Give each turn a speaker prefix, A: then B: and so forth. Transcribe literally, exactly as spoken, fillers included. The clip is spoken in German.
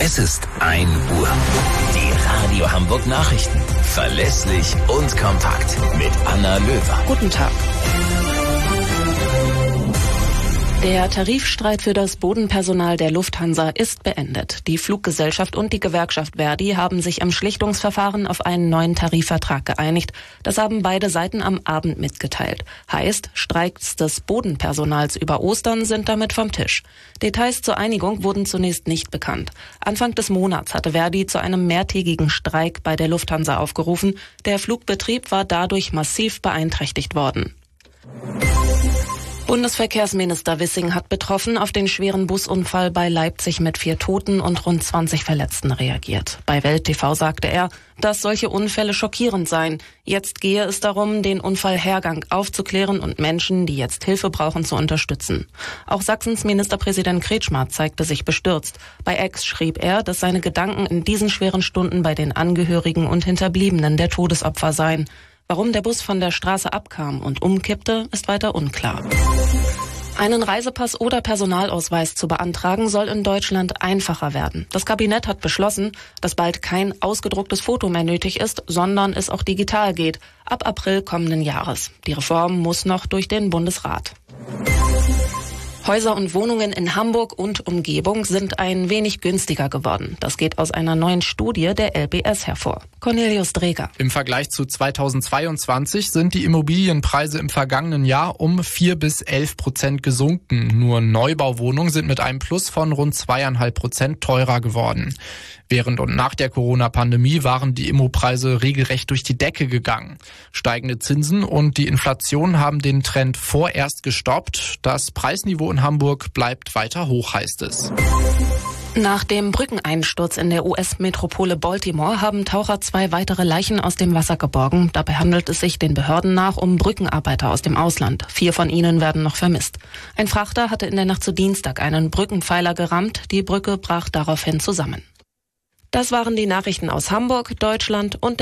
A: Es ist ein Uhr. Die Radio Hamburg Nachrichten. Verlässlich und kompakt. Mit Anna Löwer.
B: Guten Tag. Der Tarifstreit für das Bodenpersonal der Lufthansa ist beendet. Die Fluggesellschaft und die Gewerkschaft Verdi haben sich im Schlichtungsverfahren auf einen neuen Tarifvertrag geeinigt. Das haben beide Seiten am Abend mitgeteilt. Heißt, Streiks des Bodenpersonals über Ostern sind damit vom Tisch. Details zur Einigung wurden zunächst nicht bekannt. Anfang des Monats hatte Verdi zu einem mehrtägigen Streik bei der Lufthansa aufgerufen. Der Flugbetrieb war dadurch massiv beeinträchtigt worden. Bundesverkehrsminister Wissing hat betroffen auf den schweren Busunfall bei Leipzig mit vier Toten und rund zwanzig Verletzten reagiert. Bei Welt T V sagte er, dass solche Unfälle schockierend seien. Jetzt gehe es darum, den Unfallhergang aufzuklären und Menschen, die jetzt Hilfe brauchen, zu unterstützen. Auch Sachsens Ministerpräsident Kretschmer zeigte sich bestürzt. Bei X schrieb er, dass seine Gedanken in diesen schweren Stunden bei den Angehörigen und Hinterbliebenen der Todesopfer seien. Warum der Bus von der Straße abkam und umkippte, ist weiter unklar. Einen Reisepass oder Personalausweis zu beantragen soll in Deutschland einfacher werden. Das Kabinett hat beschlossen, dass bald kein ausgedrucktes Foto mehr nötig ist, sondern es auch digital geht. Ab April kommenden Jahres. Die Reform muss noch durch den Bundesrat. Häuser und Wohnungen in Hamburg und Umgebung sind ein wenig günstiger geworden. Das geht aus einer neuen Studie der L B S hervor. Cornelius Dreger.
C: Im Vergleich zu zweitausendzweiundzwanzig sind die Immobilienpreise im vergangenen Jahr um vier bis elf Prozent gesunken. Nur Neubauwohnungen sind mit einem Plus von rund zweieinhalb Prozent teurer geworden. Während und nach der Corona-Pandemie waren die Immopreise regelrecht durch die Decke gegangen. Steigende Zinsen und die Inflation haben den Trend vorerst gestoppt. Das Preisniveau in Hamburg bleibt weiter hoch, heißt es.
B: Nach dem Brückeneinsturz in der U S-Metropole Baltimore haben Taucher zwei weitere Leichen aus dem Wasser geborgen. Dabei handelt es sich den Behörden nach um Brückenarbeiter aus dem Ausland. Vier von ihnen werden noch vermisst. Ein Frachter hatte in der Nacht zu Dienstag einen Brückenpfeiler gerammt. Die Brücke brach daraufhin zusammen. Das waren die Nachrichten aus Hamburg, Deutschland und